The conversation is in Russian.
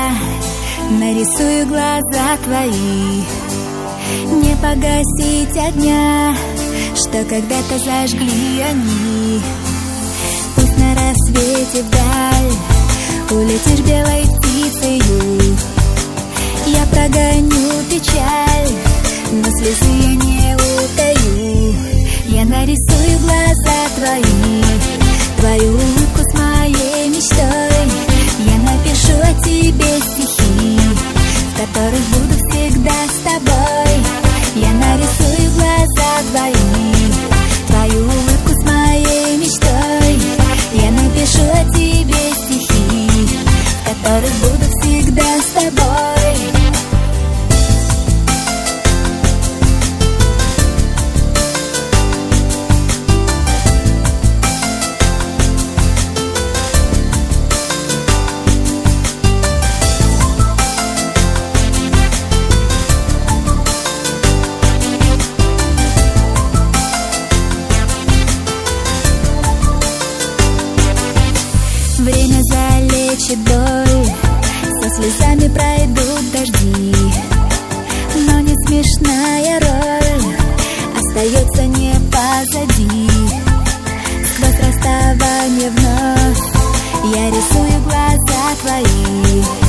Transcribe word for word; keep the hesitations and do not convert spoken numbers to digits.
я нарисую глаза твои. Не погасить огня, что когда-то зажгли они. Пусть на рассвете вдаль улетишь белой птицею. Я прогоню печаль, но слезы я не утаю. Я нарисую глаза твои, твою улыбку с моей мечтой. Я напишу о тебе стихи, в которых буду всегда с тобой. Я нарисую глаза твои, твою улыбку с моей мечтой. Я напишу о тебе стихи, в которых буду всегда с тобой. Время залечит боль, со слезами пройдут дожди. Но не смешная роль остается не позади. Сквозь расставание вновь я рисую глаза твои.